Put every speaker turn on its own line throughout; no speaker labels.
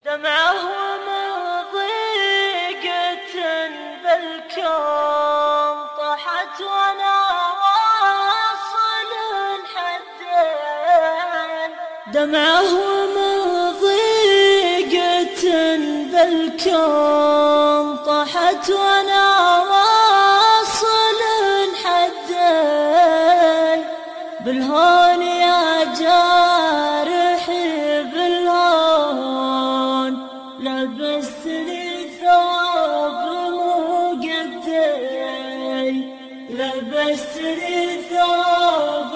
دمعه من ضيقة بالكون طاحت وانا واصل حدين. دمعه من ضيقة بالكون طاحت وانا واصل حدين. بالهون يا جارحي بالهون لبستني ثوب مقدي. لبستني ثوب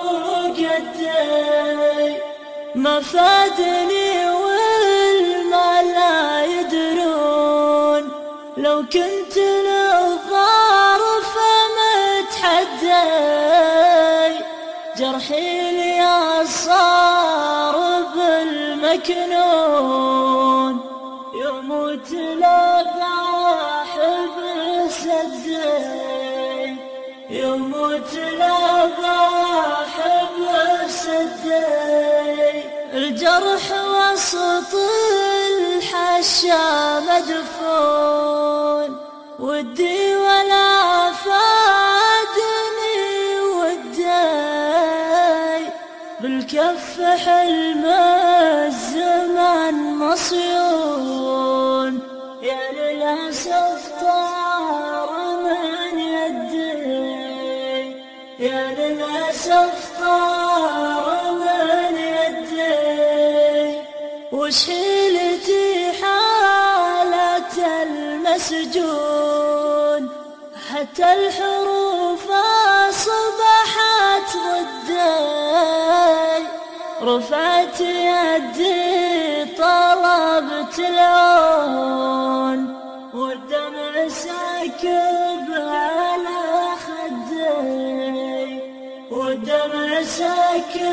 مقدي ما فادني والما لا يدرون. لو كنت للضار فمتحدي جرحي لي صار بالمكنون. يموت لذاح بسدي يموت لذاح بسدي. الجرح وسط الحشا مدفون ودي ولا فادني ودي. بالكف حلم الزمن مصيون يا للأسف طار من يدي. يا للأسف طار من يدي. وش حيلتي حالة المسجون حتى الحروف أصبحت ضدي. رفعت يدي طلبت العون والدمع ساكب على خدي. والدمع ساكب